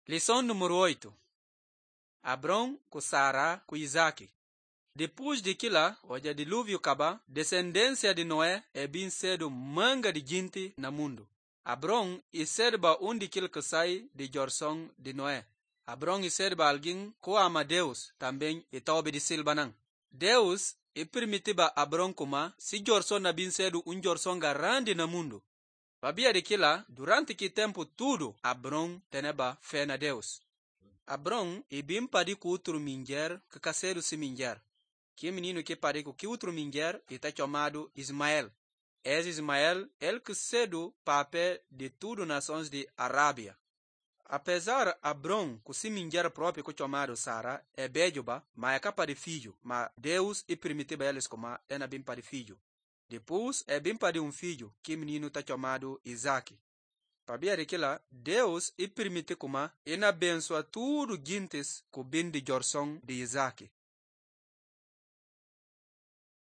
Lição número 8. Abrão com Sara com Isaac. Depois de que lá, onde o dilúvio acaba, descendência de Noé é bem cedo manga de gente no mundo. Abrão e serba daquele que sai de geração de Noé. Abrão e serba alguém que ama Deus também e está obedecendo banang. Deus e permitiva Abrão como se geração na bem cedo geração grande no mundo. Babia de que lá, durante que tempo tudo, Abrão teneba fé na Deus. Abrão e bem padi com outro minger que caseiro se minger. Que menino que padi com que outro minger e está chamado Ismael. Esse Ismael, ele que cedo papel de tudo nações de Arábia. Apesar Abrão com se minger próprio que chamado Sara é bejuba, mas é capa de filho, mas Deus e permitiu eles como é bem para filho. Depois é bem para filho que menino está chamado Isaac. Para ver que lá, Deus e permite como e abençoa tudo gentes com bem de geração de Isaac.